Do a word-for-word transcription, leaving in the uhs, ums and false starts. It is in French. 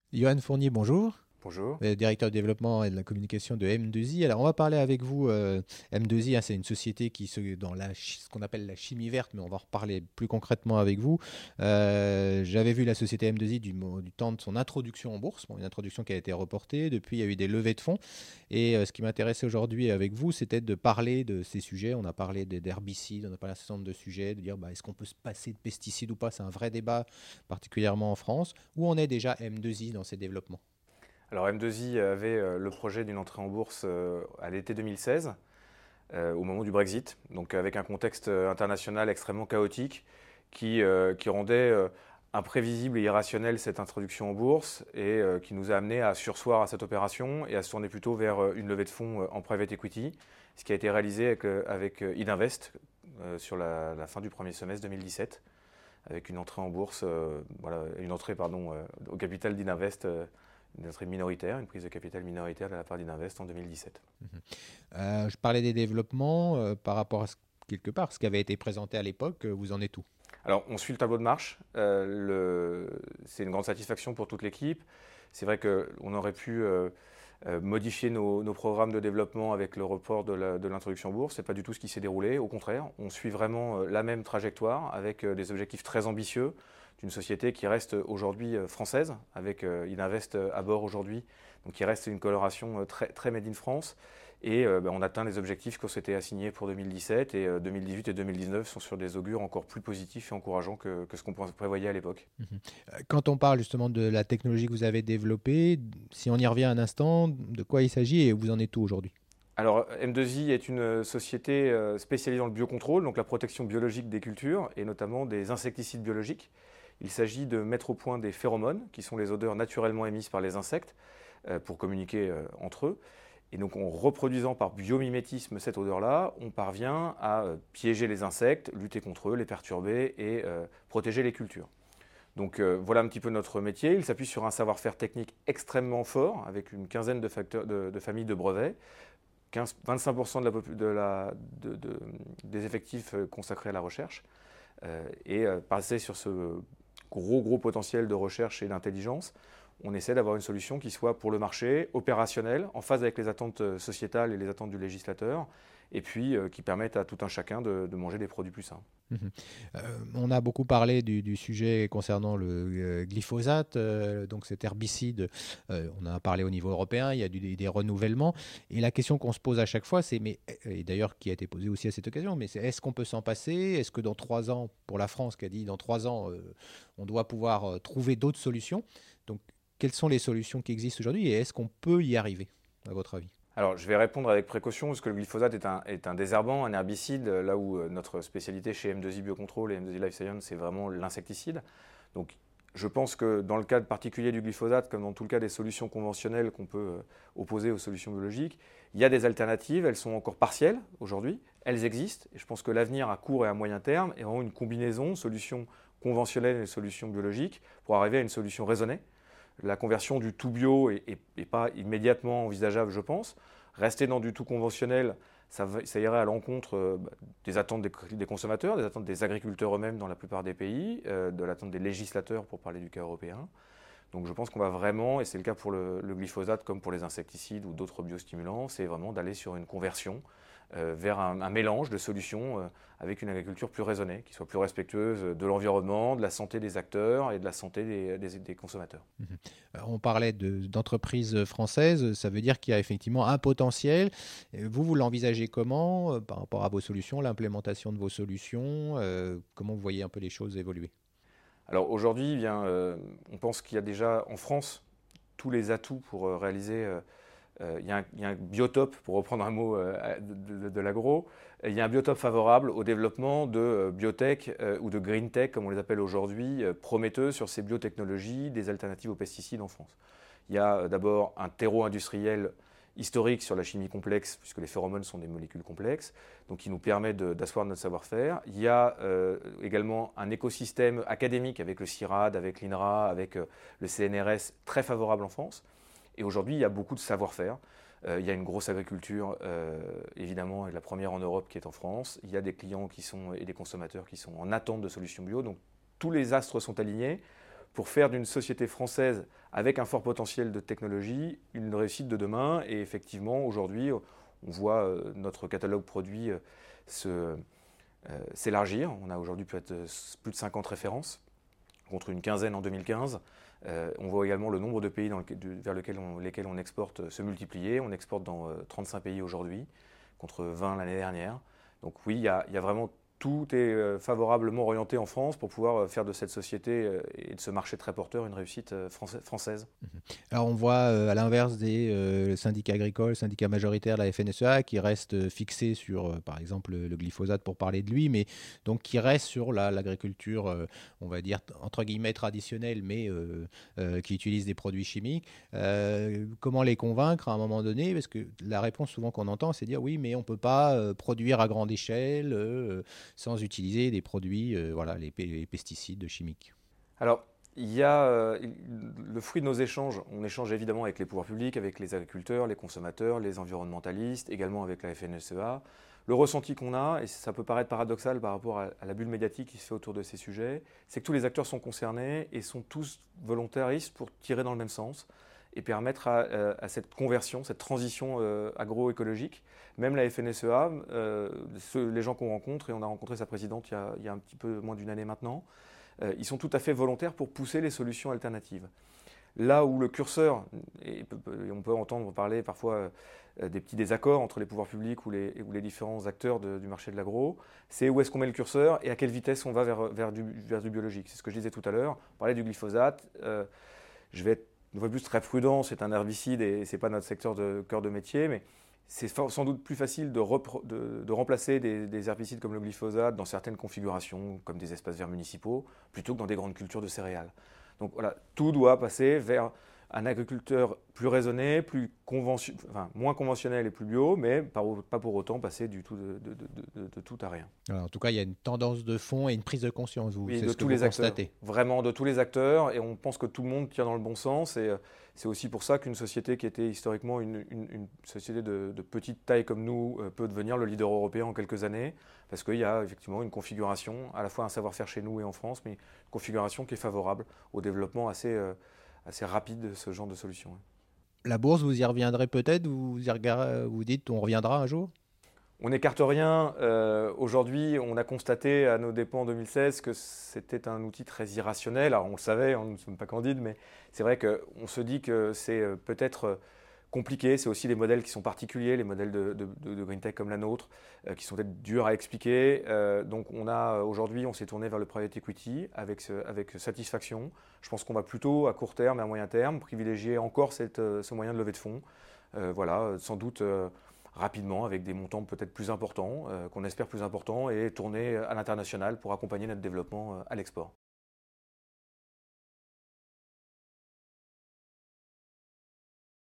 Johan Fournier, bonjour. Bonjour. Euh, directeur du développement et de la communication de M deux I. Alors, on va parler avec vous. euh, M deux I, hein, c'est une société qui se dans la, chi- ce qu'on appelle la chimie verte, mais on va en reparler plus concrètement avec vous. Euh, j'avais vu la société M deux I du, mo- du temps de son introduction en bourse, bon, une introduction qui a été reportée. Depuis, il y a eu des levées de fonds. Et euh, ce qui m'intéressait aujourd'hui avec vous, c'était de parler de ces sujets. On a parlé des- d'herbicides, on a parlé d'un certain nombre de sujets, de dire bah, est-ce qu'on peut se passer de pesticides ou pas. C'est un vrai débat, particulièrement en France. Où en est déjà M deux I dans ses développements? Alors M deux I avait euh, le projet d'une entrée en bourse euh, à l'été deux mille seize, euh, au moment du Brexit, donc avec un contexte euh, international extrêmement chaotique qui, euh, qui rendait euh, imprévisible et irrationnelle cette introduction en bourse et euh, qui nous a amené à surseoir à cette opération et à se tourner plutôt vers euh, une levée de fonds euh, en private equity, ce qui a été réalisé avec, euh, avec euh, Idinvest euh, sur la, la fin du premier semestre deux mille dix-sept, avec une entrée en bourse, euh, voilà, une entrée pardon, euh, au capital d'Idinvest, euh, une entrée minoritaire, une prise de capital minoritaire de la part d'Idinvest en deux mille dix-sept. Mhm. Euh, je parlais des développements euh, par rapport à ce, quelque part, ce qui avait été présenté à l'époque. euh, Vous en êtes où? Alors, on suit le tableau de marche. Euh, le- c'est une grande satisfaction pour toute l'équipe. C'est vrai qu'on aurait pu euh, euh, modifier nos, nos programmes de développement avec le report de la- de l'introduction en bourse. Ce n'est pas du tout ce qui s'est déroulé. Au contraire, on suit vraiment euh, la même trajectoire avec euh, des objectifs très ambitieux d'une société qui reste aujourd'hui euh, française, avec euh, Ininvest euh, à bord aujourd'hui, donc qui reste une coloration euh, très, très made in France. Et euh, ben, on atteint les objectifs qu'on s'était assignés pour deux mille dix-sept et euh, deux mille dix-huit et deux mille dix-neuf sont sur des augures encore plus positifs et encourageants que, que ce qu'on prévoyait à l'époque. Mhm. Euh, Quand on parle justement de la technologie que vous avez développée, si on y revient un instant, de quoi il s'agit et vous en êtes où aujourd'hui? Alors M deux I est une société euh, spécialisée dans le biocontrôle, donc la protection biologique des cultures et notamment des insecticides biologiques. Il s'agit de mettre au point des phéromones, qui sont les odeurs naturellement émises par les insectes euh, pour communiquer euh, entre eux. Et donc en reproduisant par biomimétisme cette odeur-là, on parvient à euh, piéger les insectes, lutter contre eux, les perturber et euh, protéger les cultures. Donc euh, voilà un petit peu notre métier. Il s'appuie sur un savoir-faire technique extrêmement fort, avec une quinzaine de, facteurs, de, de familles de brevets, quinze, vingt-cinq pour cent de la, de la, de, de, des effectifs euh, consacrés à la recherche, euh, et euh, passer sur ce gros gros potentiel de recherche et d'intelligence, on essaie d'avoir une solution qui soit pour le marché opérationnelle, en phase avec les attentes euh, sociétales et les attentes du législateur, et puis euh, qui permettent à tout un chacun de, de manger des produits plus sains. Mhm. Euh, on a beaucoup parlé du, du sujet concernant le euh, glyphosate, euh, donc cet herbicide. Euh, on en a parlé au niveau européen, il y a du- des, des renouvellements. Et la question qu'on se pose à chaque fois, c'est, mais, et d'ailleurs qui a été posée aussi à cette occasion, mais c'est est-ce qu'on peut s'en passer? Est-ce que dans trois ans, pour la France qui a dit dans trois ans, euh, on doit pouvoir euh, trouver d'autres solutions? Donc, quelles sont les solutions qui existent aujourd'hui et est-ce qu'on peut y arriver, à votre avis? Alors, je vais répondre avec précaution, parce que le glyphosate est un, est un désherbant, un herbicide, là où euh, notre spécialité chez M deux I Biocontrol et M deux I Life Science, c'est vraiment l'insecticide. Donc, je pense que dans le cas particulier du glyphosate, comme dans tout le cas des solutions conventionnelles qu'on peut euh, opposer aux solutions biologiques, il y a des alternatives, elles sont encore partielles aujourd'hui, elles existent, et je pense que l'avenir à court et à moyen terme est vraiment une combinaison de solutions conventionnelles et solutions biologiques pour arriver à une solution raisonnée. La conversion du tout bio n'est pas immédiatement envisageable, je pense. Rester dans du tout conventionnel, ça, ça irait à l'encontre euh, des attentes des, des, consommateurs, des attentes des agriculteurs eux-mêmes dans la plupart des pays, euh, de l'attente des législateurs pour parler du cas européen. Donc je pense qu'on va vraiment, et c'est le cas pour le, le glyphosate comme pour les insecticides ou d'autres biostimulants, c'est vraiment d'aller sur une conversion euh, vers un, un, mélange de solutions euh, avec une agriculture plus raisonnée, qui soit plus respectueuse de l'environnement, de la santé des acteurs et de la santé des, des, des consommateurs. Mhm. Euh, On parlait de- d'entreprises françaises, ça veut dire qu'il y a effectivement un potentiel. Euh, Vous, vous l'envisagez comment euh, par rapport à vos solutions, l'implémentation de vos solutions, euh, comment vous voyez un peu les choses évoluer? Alors aujourd'hui, eh bien, euh, on pense qu'il y a déjà en France tous les atouts pour euh, réaliser. Euh, euh, il, y a un, il y a un biotope, pour reprendre un mot euh, de, de, de l'agro, il y a un biotope favorable au développement de euh, biotech euh, ou de green tech, comme on les appelle aujourd'hui, euh, prometteux sur ces biotechnologies, des alternatives aux pesticides en France. Il y a euh, d'abord un terreau industriel historique sur la chimie complexe, puisque les phéromones sont des molécules complexes, donc qui nous permet d'asseoir notre savoir-faire. Il y a euh, également un écosystème académique avec le CIRAD, avec l'INRA, avec euh, le C N R S, très favorable en France. Et aujourd'hui, il y a beaucoup de savoir-faire. Euh, il y a une grosse agriculture, euh, évidemment, et la première en Europe qui est en France. Il y a des clients qui sont, et des consommateurs qui sont en attente de solutions bio. Donc tous les astres sont alignés pour faire d'une société française avec un fort potentiel de technologie une réussite de demain. Et effectivement, aujourd'hui, on voit euh, notre catalogue produit euh, se, euh, s'élargir. On a aujourd'hui peut-être plus de cinquante références, contre une quinzaine en deux mille quinze. Euh, on voit également le nombre de pays dans le, de, vers lequel on, lesquels on exporte se multiplier. On exporte dans euh, trente-cinq pays aujourd'hui, contre vingt l'année dernière. Donc oui, il y a, il y a vraiment tout est euh, favorablement orienté en France pour pouvoir euh, faire de cette société euh, et de ce marché très porteur une réussite euh, française. Alors on voit euh, à l'inverse des euh, syndicats agricoles, syndicats majoritaires, la F N S E A, qui restent euh, fixés sur, euh, par exemple, le, le glyphosate pour parler de lui, mais donc qui restent sur la, l'agriculture, euh, on va dire, entre guillemets traditionnelle, mais euh, euh, qui utilise des produits chimiques. Euh, comment les convaincre à un moment donné? Parce que la réponse souvent qu'on entend, c'est dire oui, mais on ne peut pas euh, produire à grande échelle euh, sans utiliser des produits, euh, voilà, les, les pesticides chimiques. Alors, il y a euh, le fruit de nos échanges. On échange évidemment avec les pouvoirs publics, avec les agriculteurs, les consommateurs, les environnementalistes, également avec la F N S E A. Le ressenti qu'on a, et ça peut paraître paradoxal par rapport à, à la bulle médiatique qui se fait autour de ces sujets, c'est que tous les acteurs sont concernés et sont tous volontaristes pour tirer dans le même sens et permettre à, à cette conversion, cette transition euh, agroécologique. Même la F N S E A, euh, ceux, les gens qu'on rencontre, et on a rencontré sa présidente il y a, il y a un petit peu moins d'une année maintenant, euh, ils sont tout à fait volontaires pour pousser les solutions alternatives. Là où le curseur, et on peut entendre parler parfois euh, des petits désaccords entre les pouvoirs publics ou les, ou les différents acteurs de, du marché de l'agro, c'est où est-ce qu'on met le curseur et à quelle vitesse on va vers, vers, du, vers du biologique. C'est ce que je disais tout à l'heure. On parlait du glyphosate. Euh, je vais être une fois plus très prudent, c'est un herbicide et ce n'est pas notre secteur de cœur de métier, mais c'est sans doute plus facile de, repro- de, de remplacer des, des herbicides comme le glyphosate dans certaines configurations, comme des espaces verts municipaux, plutôt que dans des grandes cultures de céréales. Donc voilà, tout doit passer vers un agriculteur plus raisonné, plus convention... enfin, moins conventionnel et plus bio, mais pas, pas pour autant passer du tout de, de, de, de, de tout à rien. Alors, en tout cas, il y a une tendance de fond et une prise de conscience, vous, oui, c'est de ce tous que les vous acteurs, constatez. vraiment de tous les acteurs, et on pense que tout le monde tire dans le bon sens, et c'est aussi pour ça qu'une société qui était historiquement une, une, une société de, de petite taille comme nous euh, peut devenir le leader européen en quelques années, parce qu'il y a effectivement une configuration, à la fois un savoir-faire chez nous et en France, mais une configuration qui est favorable au développement assez, euh, assez rapide de ce genre de solution. La bourse, vous y reviendrez peut-être, vous, y regardez, vous dites on reviendra un jour? On n'écarte rien. Euh, aujourd'hui, on a constaté à nos dépens en deux mille seize que c'était un outil très irrationnel. Alors on le savait, on ne sommes pas candides, mais c'est vrai qu'on se dit que c'est peut-être compliqué. C'est aussi les modèles qui sont particuliers, les modèles de, de, de Green Tech comme la nôtre, euh, qui sont peut-être durs à expliquer. Euh, donc on a aujourd'hui, on s'est tourné vers le private equity avec, avec satisfaction. Je pense qu'on va plutôt à court terme et à moyen terme privilégier encore cette, ce moyen de levée de fonds. Euh, voilà, sans doute. Euh, rapidement avec des montants peut-être plus importants, euh, qu'on espère plus importants, et tourner à l'international pour accompagner notre développement euh, à l'export.